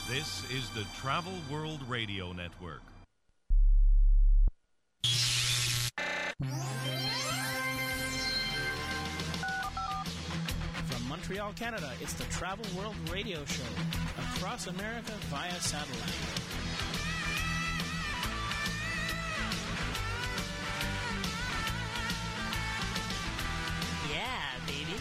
This is the Travel World Radio Network. From Montreal, Canada, it's the Travel World Radio Show. Across America via satellite. Yeah, baby.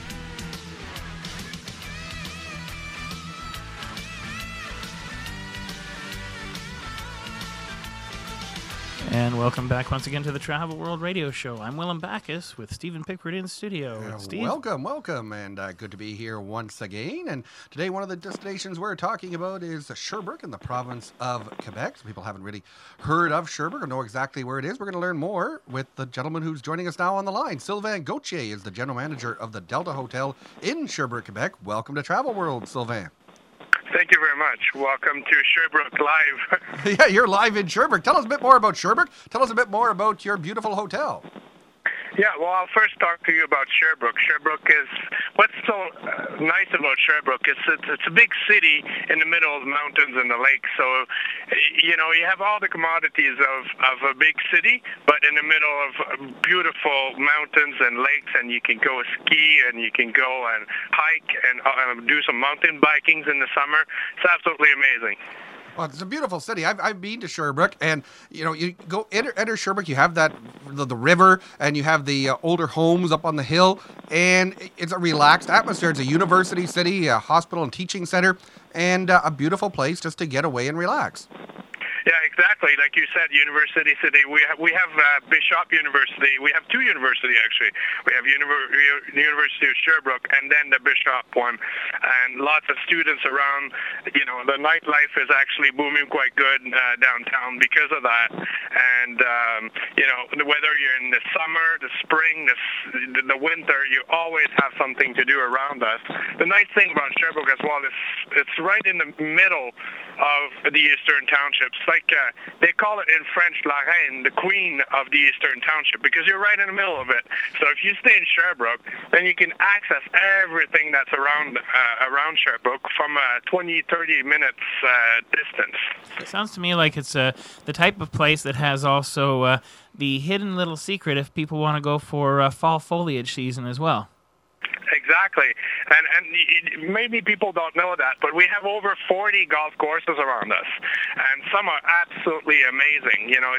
And welcome back once again to the Travel World Radio Show. I'm Willem Backus with Stephen Pickford in studio. Steve? Welcome, and good to be here once again. And today one of the destinations we're talking about is Sherbrooke in the province of Quebec. So people haven't really heard of Sherbrooke or know exactly where it is. We're going to learn more with the gentleman who's joining us now on the line. Sylvain Gauthier is the general manager of the Delta Hotel in Sherbrooke, Quebec. Welcome to Travel World, Sylvain. Thank you very much. Welcome to Sherbrooke Live. Yeah, you're live in Sherbrooke. Tell us a bit more about Sherbrooke. Tell us a bit more about your beautiful hotel. Yeah, well, I'll first talk to you about Sherbrooke. Sherbrooke is, what's so nice about Sherbrooke is it's a big city in the middle of the mountains and the lake. So, you know, you have all the commodities of a big city, but in the middle of beautiful mountains and lakes, and you can go ski and you can go and hike and do some mountain bikings in the summer. It's absolutely amazing. Well, it's a beautiful city. I've been to Sherbrooke, and you know, you go enter Sherbrooke. You have that the river, and you have the older homes up on the hill, and it's a relaxed atmosphere. It's a university city, a hospital and teaching center, and a beautiful place just to get away and relax. Yeah, exactly. Like you said, University City. We have Bishop University. We have two universities, actually. We have University of Sherbrooke and then the Bishop one. And lots of students around. You know, the nightlife is actually booming quite good downtown because of that. And, you know, whether you're in the summer, the spring, the winter, you always have something to do around us. The nice thing about Sherbrooke as well is it's right in the middle of the Eastern Townships. Like they call it in French La Reine, the queen of the Eastern Township, because you're right in the middle of it. So if you stay in Sherbrooke, then you can access everything that's around Sherbrooke from a 20-30 minutes distance. It sounds to me like it's the type of place that has also the hidden little secret if people want to go for fall foliage season as well. Exactly. And maybe people don't know that, but we have over 40 golf courses around us, and some are absolutely amazing. You know,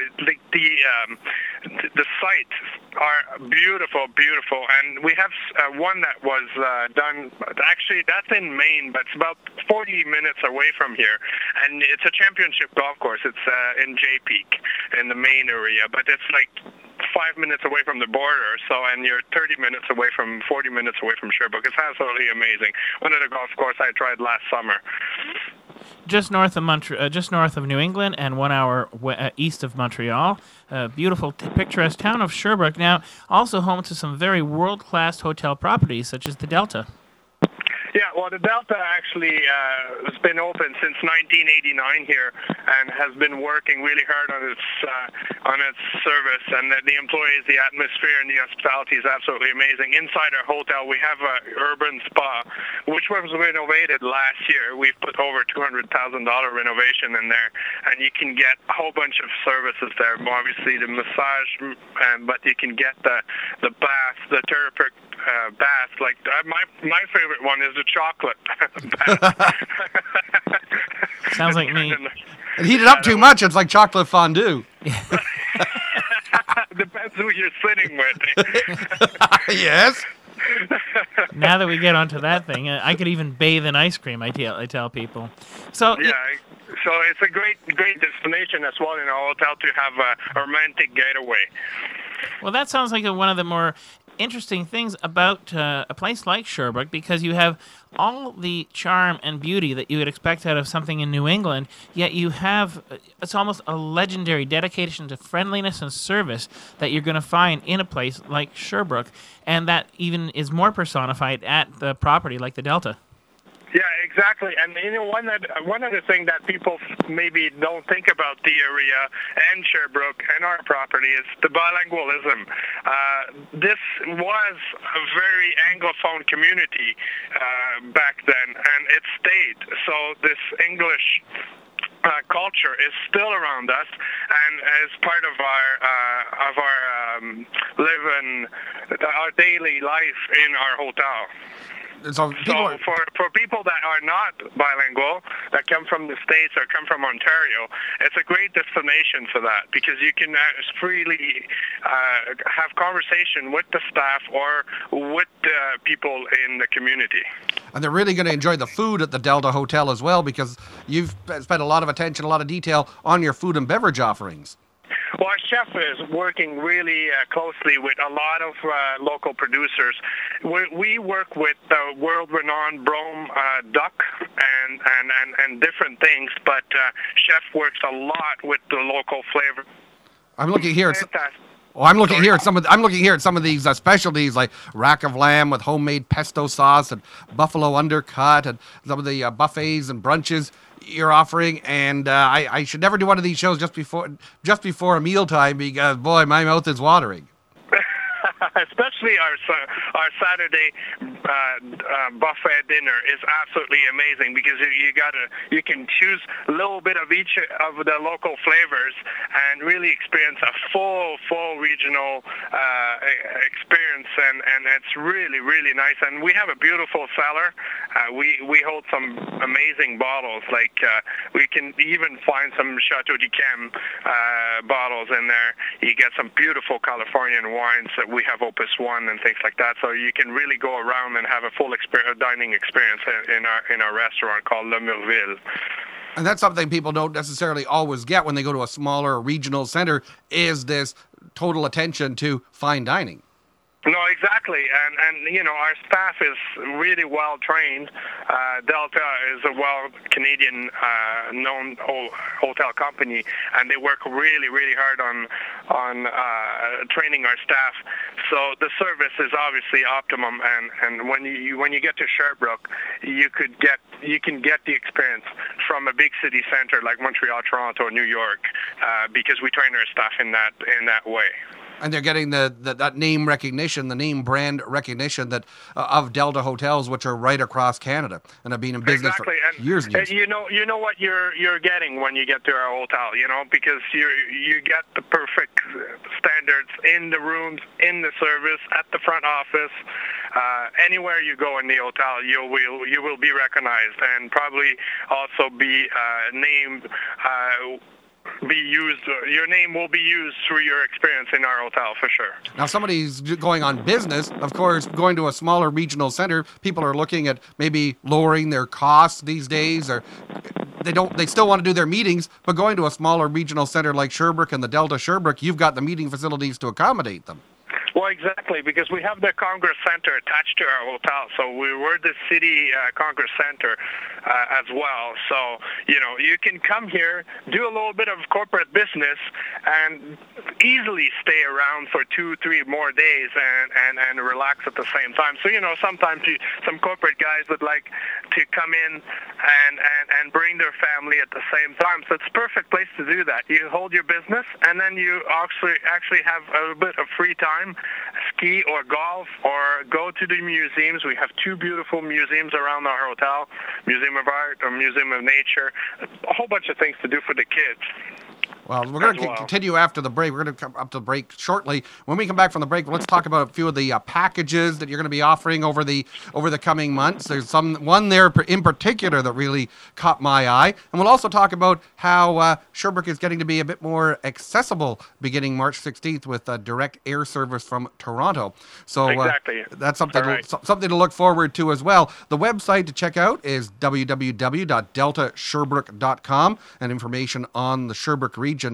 the sites are beautiful, and we have one that was done, actually that's in Maine, but it's about 40 minutes away from here, and it's a championship golf course. It's in Jay Peak in the Maine area, but it's like 5 minutes away from the border, and you're 40 minutes away from Sherbrooke. It's absolutely amazing. One of the golf courses I tried last summer. Just north of New England, and 1 hour east of Montreal. Beautiful, picturesque town of Sherbrooke. Now, also home to some very world-class hotel properties, such as the Delta. Yeah, well, the Delta actually has been open since 1989 here and has been working really hard on its service, and the employees, the atmosphere, and the hospitality is absolutely amazing. Inside our hotel, we have an urban spa, which was renovated last year. We've put over $200,000 renovation in there, and you can get a whole bunch of services there. Obviously, the massage, but you can get the bath, the therapeutic bath. Like my favorite one is the chocolate bath. Sounds like me. And heat it up too much, it's like chocolate fondue. Depends who you're sitting with. Yes. Now that we get onto that thing, I could even bathe in ice cream. I tell people. So yeah. So it's a great destination as well in a hotel to have a romantic getaway. Well, that sounds like one of the more interesting things about a place like Sherbrooke, because you have all the charm and beauty that you would expect out of something in New England, yet you have, it's almost a legendary dedication to friendliness and service that you're going to find in a place like Sherbrooke, and that even is more personified at the property like the Delta. Yeah, exactly. And one other thing that people maybe don't think about the area and Sherbrooke and our property is the bilingualism. This was a very Anglophone community back then, and it stayed. So this English culture is still around us, and as part of our daily life in our hotel. So for people that are not bilingual, that come from the States or come from Ontario, it's a great destination for that, because you can freely have conversation with the staff or with people in the community. And they're really going to enjoy the food at the Delta Hotel as well, because you've spent a lot of attention, a lot of detail on your food and beverage offerings. Well, our chef is working really closely with a lot of local producers. We work with world-renowned Brome duck and different things, but chef works a lot with the local flavor. I'm looking here at some of these specialties like rack of lamb with homemade pesto sauce and buffalo undercut, and some of the buffets and brunches you're offering. And I should never do one of these shows just before a mealtime, because boy, my mouth is watering. Especially our Saturday buffet dinner is absolutely amazing, because you can choose a little bit of each of the local flavors and really experience a full regional experience, and it's really, really nice. And we have a beautiful cellar. We hold some amazing bottles, like we can even find some Chateau d'Yquem bottles in there. You get some beautiful Californian wines that we have Opus One and things like that, so you can really go around and have a full dining experience in our restaurant called Le Murville. And that's something people don't necessarily always get when they go to a smaller regional center, is this total attention to fine dining. No, exactly, and our staff is really well trained. Delta is a Canadian known hotel company, and they work really, really hard on training our staff. So the service is obviously optimum, and when you get to Sherbrooke, you can get the experience from a big city center like Montreal, Toronto, New York, because we train our staff in that way. And they're getting that name recognition, the name brand recognition that of Delta Hotels, which are right across Canada and have been in business for years and years. You know what you're getting when you get to our hotel, because you get the perfect standards in the rooms, in the service, at the front office. Anywhere you go in the hotel, you will be recognized, and probably also be named. Your name will be used through your experience in our hotel, for sure. Now, somebody's going on business, of course, going to a smaller regional center, people are looking at maybe lowering their costs these days, or they still want to do their meetings, but going to a smaller regional center like Sherbrooke and the Delta Sherbrooke, you've got the meeting facilities to accommodate them. Well, exactly, because we have the Congress Center attached to our hotel, so we're the city Congress Center as well. So, you can come here, do a little bit of corporate business, and easily stay around for 2-3 more days and relax at the same time. So, sometimes some corporate guys would like to come in and bring their family at the same time. So it's a perfect place to do that. You hold your business, and then you actually have a bit of free time, ski or golf, or go to the museums. We have 2 beautiful museums around our hotel, Museum of Art or Museum of Nature, a whole bunch of things to do for the kids. Well, we're going to continue after the break. We're going to come up to the break shortly. When we come back from the break, let's talk about a few of the packages that you're going to be offering over the coming months. There's one there in particular that really caught my eye. And we'll also talk about how Sherbrooke is getting to be a bit more accessible beginning March 16th with direct air service from Toronto. So exactly. That's something to look forward to as well. The website to check out is www.deltasherbrooke.com, and information on the Sherbrooke region region,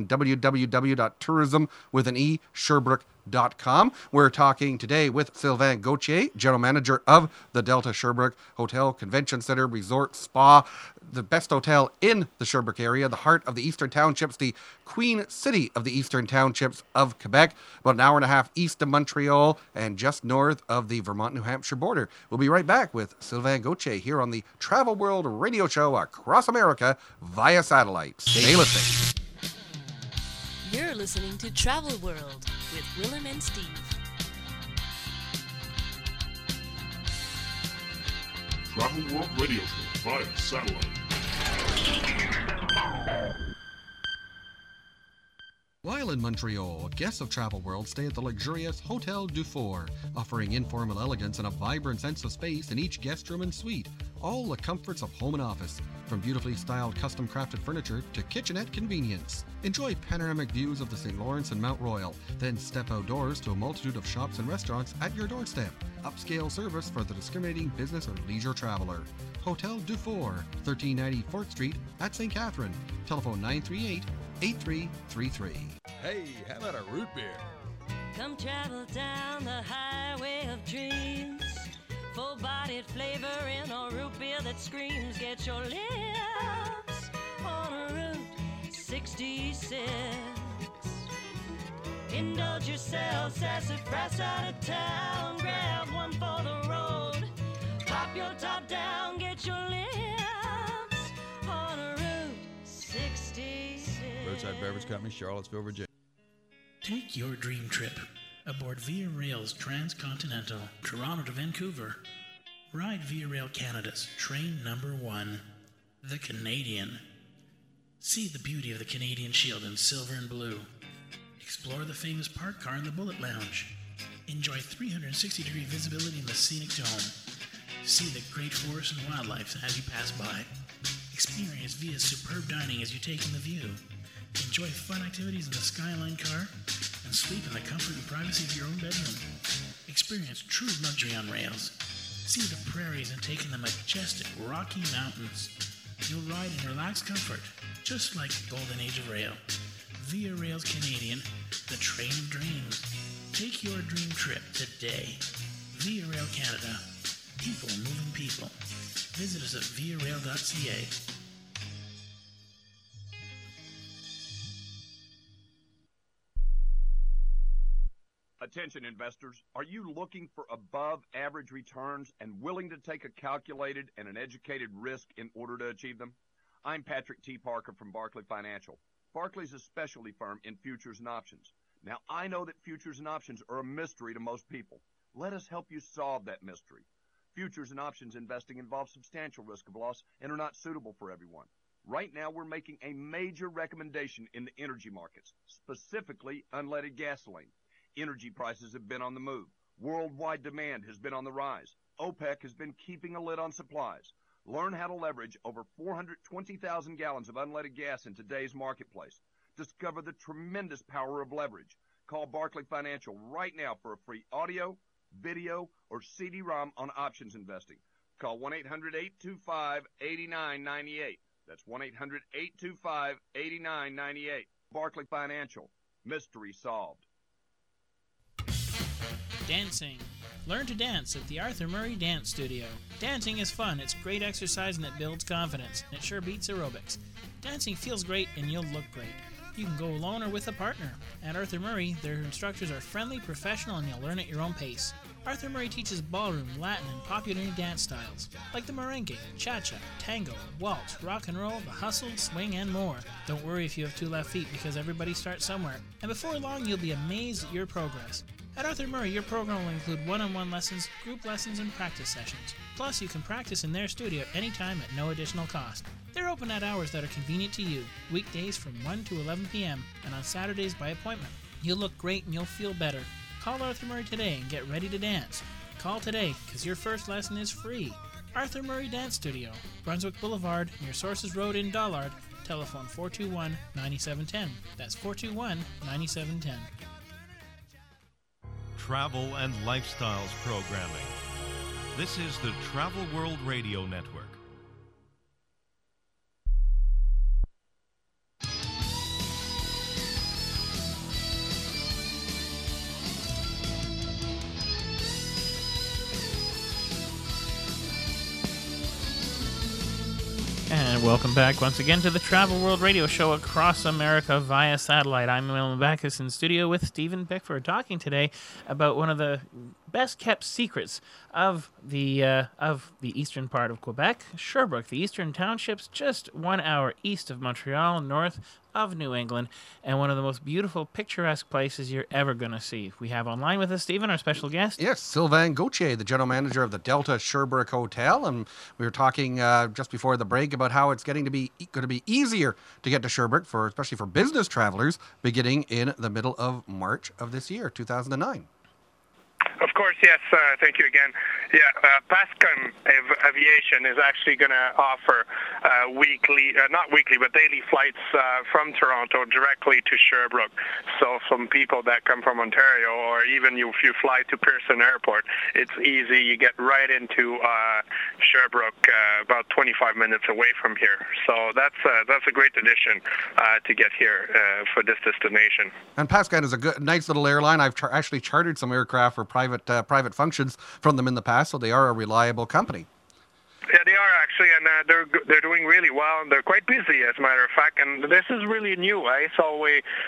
www.tourismwithanesherbrooke.com. We're talking today with Sylvain Gauthier, General Manager of the Delta Sherbrooke Hotel, Convention Center, Resort, Spa, the best hotel in the Sherbrooke area, the heart of the Eastern Townships, the Queen City of the Eastern Townships of Quebec, about an hour and a half east of Montreal and just north of the Vermont-New Hampshire border. We'll be right back with Sylvain Gauthier here on the Travel World Radio Show across America via satellite. Stay listening. You're listening to Travel World with Willem and Steve. Travel World Radio Show via satellite. While in Montreal, guests of Travel World stay at the luxurious Hotel Dufour, offering informal elegance and a vibrant sense of space in each guest room and suite. All the comforts of home and office, from beautifully styled custom-crafted furniture to kitchenette convenience. Enjoy panoramic views of the St. Lawrence and Mount Royal, then step outdoors to a multitude of shops and restaurants at your doorstep. Upscale service for the discriminating business or leisure traveler. Hotel Dufour, 1390 4th Street at St. Catherine. Telephone 938-8333. Hey, how about a root beer? Come travel down the highway of dreams. Full-bodied flavor in a root beer that screams. Get your lips on a Route 66. Indulge yourself, sassafras out of town. Grab one for the road. Pop your top down, get your lips on a Route 66. Roadside Beverage Company, Charlottesville, Virginia. Take your dream trip aboard Via Rail's Transcontinental, Toronto to Vancouver. Ride Via Rail Canada's train number 1, the Canadian. See the beauty of the Canadian Shield in silver and blue. Explore the famous parked car in the Bullet Lounge. Enjoy 360-degree visibility in the scenic dome. See the great forests and wildlife as you pass by. Experience Via's superb dining as you take in the view. Enjoy fun activities in the Skyline car and sleep in the comfort and privacy of your own bedroom. Experience true luxury on rails. See the prairies and take in the majestic Rocky Mountains. You'll ride in relaxed comfort, just like the golden age of rail. Via Rail's Canadian, the train of dreams. Take your dream trip today. Via Rail Canada. People moving people. Visit us at viarail.ca. Attention investors, are you looking for above average returns and willing to take a calculated and an educated risk in order to achieve them? I'm Patrick T. Parker from Barclay Financial. Barclay's a specialty firm in futures and options. Now, I know that futures and options are a mystery to most people. Let us help you solve that mystery. Futures and options investing involves substantial risk of loss and are not suitable for everyone. Right now, we're making a major recommendation in the energy markets, specifically unleaded gasoline. Energy prices have been on the move. Worldwide demand has been on the rise. OPEC has been keeping a lid on supplies. Learn how to leverage over 420,000 gallons of unleaded gas in today's marketplace. Discover the tremendous power of leverage. Call Barclay Financial right now for a free audio, video, or CD-ROM on options investing. Call 1-800-825-8998. That's 1-800-825-8998. Barclay Financial. Mystery solved. Dancing. Learn to dance at the Arthur Murray Dance Studio. Dancing is fun, it's great exercise, and it builds confidence. It sure beats aerobics. Dancing feels great, and you'll look great. You can go alone or with a partner. At Arthur Murray, their instructors are friendly, professional, and you'll learn at your own pace. Arthur Murray teaches ballroom, Latin, and popular dance styles, like the merengue, cha-cha, tango, waltz, rock and roll, the hustle, swing, and more. Don't worry if you have two left feet, because everybody starts somewhere. And before long, you'll be amazed at your progress. At Arthur Murray, your program will include one-on-one lessons, group lessons, and practice sessions. Plus, you can practice in their studio anytime at no additional cost. They're open at hours that are convenient to you, weekdays from 1 to 11 p.m., and on Saturdays by appointment. You'll look great and you'll feel better. Call Arthur Murray today and get ready to dance. Call today, because your first lesson is free. Arthur Murray Dance Studio, Brunswick Boulevard, near Sources Road in Dollard. Telephone 421-9710. That's 421-9710. Travel and lifestyles programming. This is the Travel World Radio Network. And welcome back once again to the Travel World Radio Show across America via satellite. I'm Will Backus in studio with Stephen Pickford, talking today about one of the best-kept secrets of the eastern part of Quebec, Sherbrooke, the eastern townships just 1 hour east of Montreal, north of New England, and one of the most beautiful, picturesque places you're ever going to see. We have online with us, Stephen, our special guest. Yes, Sylvain Gauthier, the general manager of the Delta Sherbrooke Hotel, and we were talking just before the break about how it's going to be easier to get to Sherbrooke, especially for business travelers, beginning in the middle of March of this year, 2009. Of course, yes. Thank you again. Yeah, Pascon Aviation is actually going to offer not weekly, but daily flights from Toronto directly to Sherbrooke. So some people that come from Ontario, or even if you fly to Pearson Airport, it's easy. You get right into Sherbrooke, about 25 minutes away from here. So that's a great addition to get here for this destination. And Pascon is a nice little airline. I've actually chartered some aircraft for private functions from them in the past, so they are a reliable company. Yeah, they are actually, and they're doing really well, and they're quite busy, as a matter of fact. And this is really new, So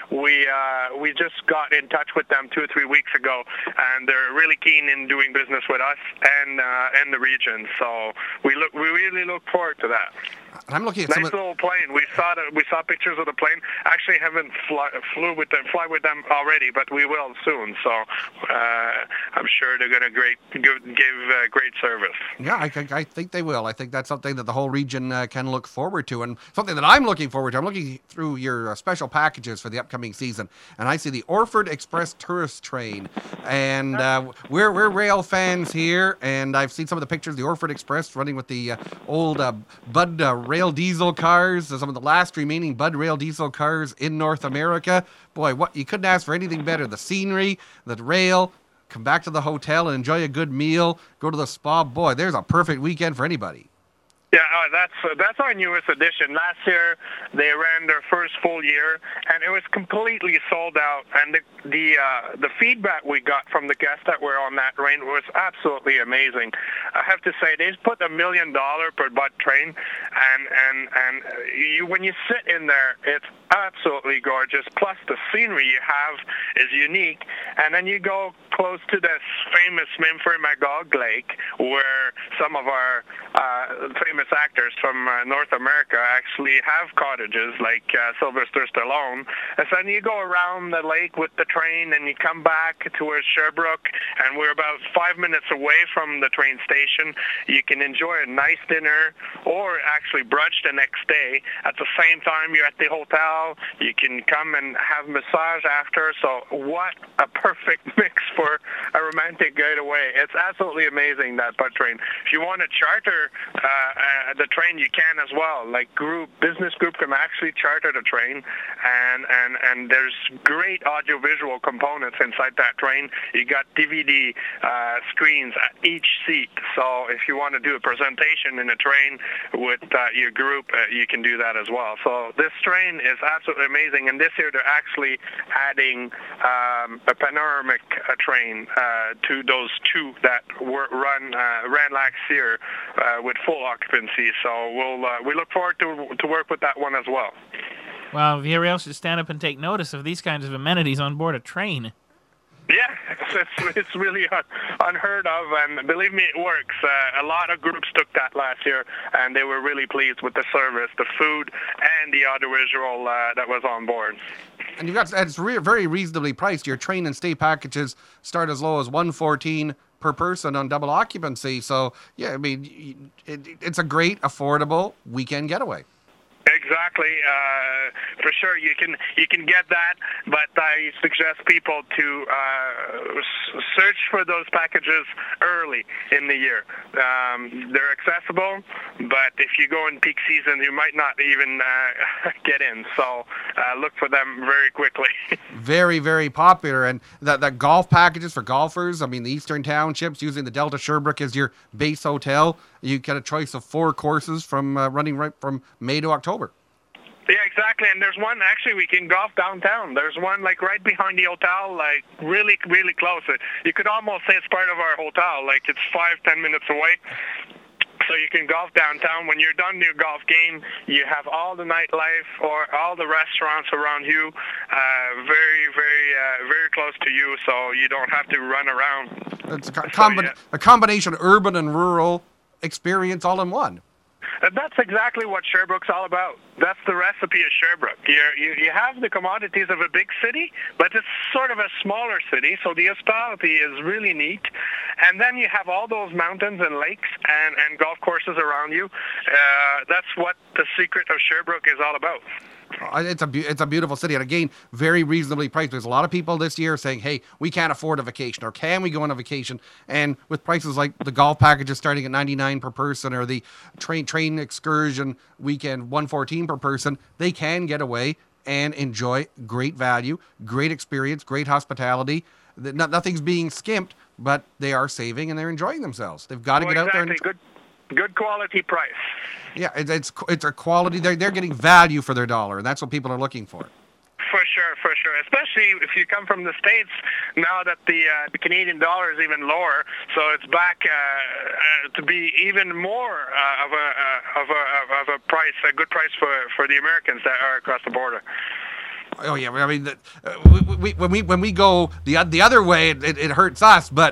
we just got in touch with them 2 or 3 weeks ago, and they're really keen in doing business with us and the region. So we really look forward to that. And I'm looking at nice little plane. We saw pictures of the plane. Actually, haven't fly with them already, but we will soon. So I'm sure they're going to give great service. Yeah, I think they will. I think that's something that the whole region can look forward to, and something that I'm looking forward to. I'm looking through your special packages for the upcoming season, and I see the Orford Express Tourist Train, and we're rail fans here, and I've seen some of the pictures of the Orford Express running with the old Bud rail diesel cars, some of the last remaining Bud rail diesel cars in North America. Boy, you couldn't ask for anything better. The scenery, the rail, come back to the hotel and enjoy a good meal, go to the spa. Boy, there's a perfect weekend for anybody. Yeah, that's our newest edition. Last year, they ran their first full year, and it was completely sold out. And the feedback we got from the guests that were on that train was absolutely amazing. I have to say, they put $1 million per Bud train, and when you sit in there, it's absolutely gorgeous. Plus, the scenery you have is unique. And then you go close to this famous Memphremagog Lake, where some of our famous actors from North America actually have cottages, like Sylvester Stallone. And so then you go around the lake with the train, and you come back towards Sherbrooke, and we're about 5 minutes away from the train station. You can enjoy a nice dinner, or actually brunch the next day. At the same time, you're at the hotel. You can come and have massage after. So what a perfect mix for a romantic getaway. It's absolutely amazing, that Bud train. If you want to charter the train, you can as well. Like business group can actually charter the train, and there's great audiovisual components inside that train. You got DVD screens at each seat, so if you want to do a presentation in a train with your group, you can do that as well. So this train is absolutely amazing, and this year they're actually adding a panoramic train to those two that ran last year with full occupancy. So we look forward to work with that one as well. Well, VRL should stand up and take notice of these kinds of amenities on board a train. Yeah, it's really unheard of, and believe me, it works. A lot of groups took that last year, and they were really pleased with the service, the food, and the audiovisual that was on board. And it's very reasonably priced. Your train and stay packages start as low as $114 per person on double occupancy. So, yeah, I mean, it's a great, affordable weekend getaway. Exactly. For sure, you can get that, but I suggest people to search for those packages early in the year. They're accessible, but if you go in peak season, you might not even get in. So look for them very quickly. Very, very popular. And that golf packages for golfers, I mean, the Eastern Townships, using the Delta Sherbrooke as your base hotel, you get a choice of 4 courses from running right from May to October. Yeah, exactly. And there's one, actually, we can golf downtown. There's one, like, right behind the hotel, like, really, really close. You could almost say it's part of our hotel. Like, it's 5-10 minutes away. So you can golf downtown. When you're done your golf game, you have all the nightlife or all the restaurants around you, very close to you, so you don't have to run around. It's a combination of urban and rural experience all in one. That's exactly what Sherbrooke's all about. That's the recipe of Sherbrooke. You have the commodities of a big city, but it's sort of a smaller city, so the hospitality is really neat. And then you have all those mountains and lakes and golf courses around you. That's what the secret of Sherbrooke is all about. It's a beautiful city, and again, very reasonably priced. There's a lot of people this year saying, hey, we can't afford a vacation, or can we go on a vacation? And with prices like the golf packages starting at $99 per person, or the train excursion weekend $114 per person, they can get away and enjoy great value, great experience, great hospitality. Nothing's being skimped, but they are saving and they're enjoying themselves. They've got to get out there and good quality price. Yeah, it's a quality. They're getting value for their dollar, and that's what people are looking for. For sure. Especially if you come from the States, now that the Canadian dollar is even lower, so it's back to be even more of a price, a good price for the Americans that are across the border. Oh yeah, I mean, when we go the other way, it hurts us. But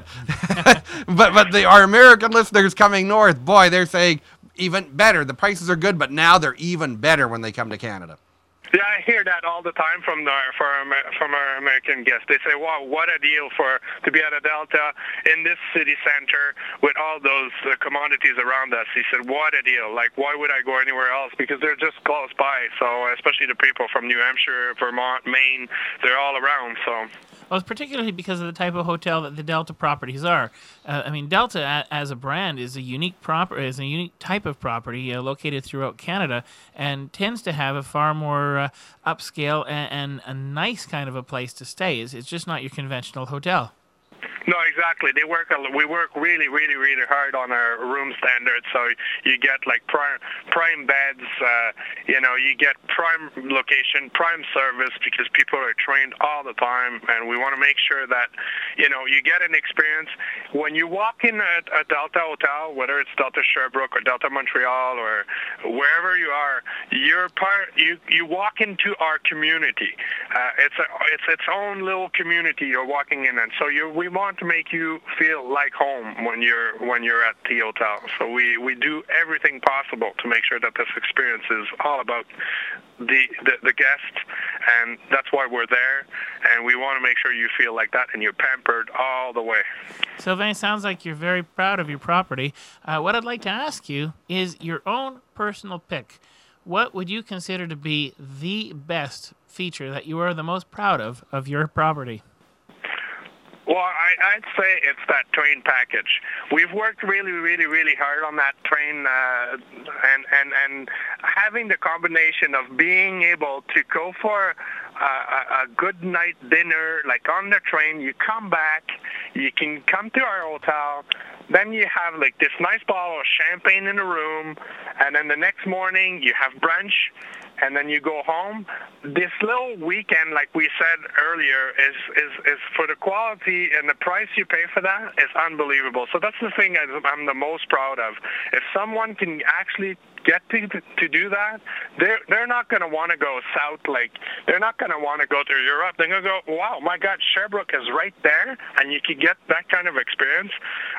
our American listeners coming north, boy, they're saying even better. The prices are good, but now they're even better when they come to Canada. Yeah, I hear that all the time from our American guests. They say, "Wow, what a deal to be at a Delta in this city center with all those commodities around us." He said, "What a deal! Like, why would I go anywhere else? Because they're just close by." So, especially the people from New Hampshire, Vermont, Maine, they're all around. So. Well, it's particularly because of the type of hotel that the Delta properties are. I mean, Delta as a brand is a unique type of property located throughout Canada, and tends to have a far more upscale and a nice kind of a place to stay. It's just not your conventional hotel. No, exactly. We work really, really, really hard on our room standards. So you get like prime beds. You get prime location, prime service, because people are trained all the time, and we want to make sure that you get an experience when you walk in a Delta hotel, whether it's Delta Sherbrooke or Delta Montreal or wherever you are. You walk into our community. It's its own little community you're walking in, and so we want to make you feel like home when you're at the hotel. So we do everything possible to make sure that this experience is all about the guests, and that's why we're there, and we want to make sure you feel like that and you're pampered all the way. Sylvain, sounds like you're very proud of your property. What I'd like to ask you is your own personal pick. What would you consider to be the best feature that you are the most proud of your property? Well, I'd say it's that train package. We've worked really, really, really hard on that train, and having the combination of being able to go for a good night dinner, like on the train. You come back, you can come to our hotel, then you have like this nice bottle of champagne in the room, and then the next morning you have brunch, and then you go home. This little weekend, like we said earlier, is for the quality and the price you pay for that is unbelievable. So that's the thing I'm the most proud of. If someone can actually get to do that, they're not going to want to go south. Like, they're not going to want to go to Europe. They're going to go, wow, my God, Sherbrooke is right there, and you can get that kind of experience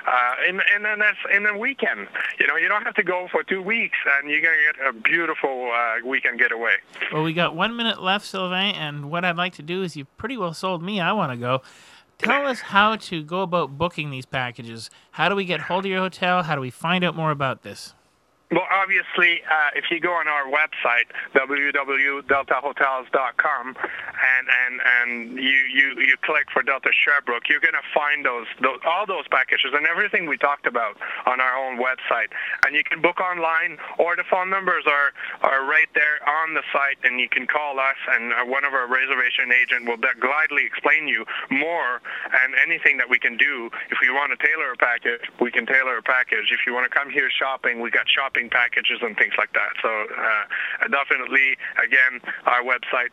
in a weekend. You don't have to go for 2 weeks, and you're going to get a beautiful weekend getaway. Well, we got 1 minute left, Sylvain, and what I'd like to do is you've pretty well sold me. I want to go. Tell us how to go about booking these packages. How do we get hold of your hotel? How do we find out more about this? Well, obviously, if you go on our website, www.deltahotels.com, and you click for Delta Sherbrooke, you're going to find all those packages and everything we talked about on our own website. And you can book online, or the phone numbers are right there on the site, and you can call us, and one of our reservation agent will gladly explain you more and anything that we can do. If you want to tailor a package, we can tailor a package. If you want to come here shopping, we got shopping packages and things like that. So definitely, again, our website,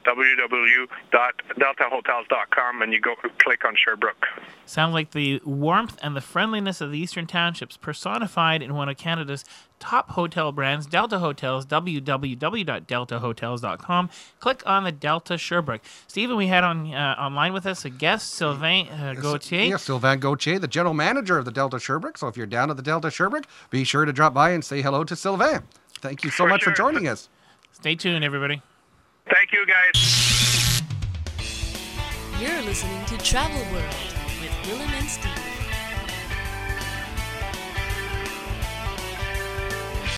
www.deltahotels.com, and you go click on Sherbrooke. Sounds like the warmth and the friendliness of the Eastern Townships personified in one of Canada's top hotel brands, Delta Hotels, www.deltahotels.com. Click on the Delta Sherbrooke. Stephen, we had online with us a guest, Sylvain Gauthier. Yes, Sylvain Gauthier, the general manager of the Delta Sherbrooke. So if you're down at the Delta Sherbrooke, be sure to drop by and say hello to Sylvain. Thank you so much for joining us. Stay tuned, everybody. Thank you, guys. You're listening to Travel World with Willem and Steve.